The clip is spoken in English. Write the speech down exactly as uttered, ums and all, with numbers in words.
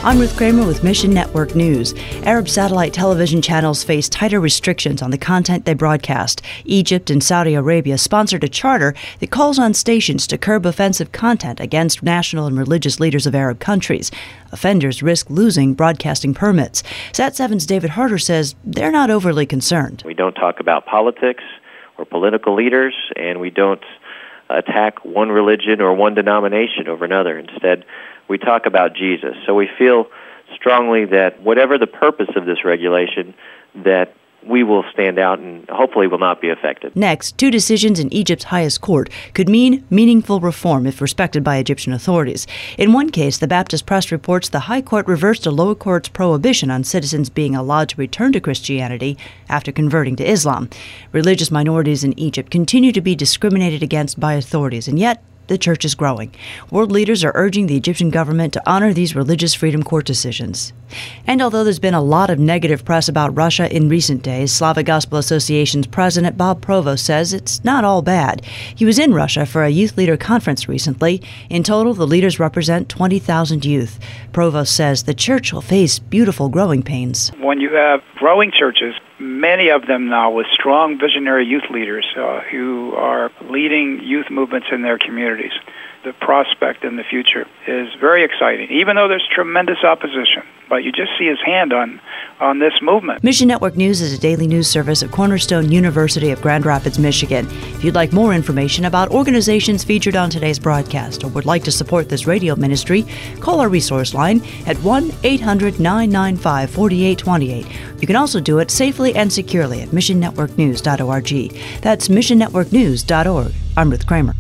I'm Ruth Kramer with Mission Network News. Arab satellite television channels face tighter restrictions on the content they broadcast. Egypt and Saudi Arabia sponsored a charter that calls on stations to curb offensive content against national and religious leaders of Arab countries. Offenders risk losing broadcasting permits. Sat seven's David Harder says they're not overly concerned. We don't talk about politics or political leaders, and we don't attack one religion or one denomination over another. Instead, we talk about Jesus. So we feel strongly that whatever the purpose of this regulation, that we will stand out and hopefully will not be affected. Next, two decisions in Egypt's highest court could mean meaningful reform if respected by Egyptian authorities. In one case, the Baptist Press reports the high court reversed a lower court's prohibition on citizens being allowed to return to Christianity after converting to Islam. Religious minorities in Egypt continue to be discriminated against by authorities, and yet the church is growing. World leaders are urging the Egyptian government to honor these religious freedom court decisions. And although there's been a lot of negative press about Russia in recent days, Slavic Gospel Association's president Bob Provost says it's not all bad. He was in Russia for a youth leader conference recently. In total, the leaders represent twenty thousand youth. Provost says the church will face beautiful growing pains. When you have growing churches, many of them now with strong visionary youth leaders uh, who are leading youth movements in their communities, the prospect in the future is very exciting, even though there's tremendous opposition. But you just see his hand on, on this movement. Mission Network News is a daily news service at Cornerstone University of Grand Rapids, Michigan. If you'd like more information about organizations featured on today's broadcast or would like to support this radio ministry, call our resource line at one eight hundred nine nine five four eight two eight. You can also do it safely and securely at mission network news dot org. That's mission network news dot org. I'm Ruth Kramer.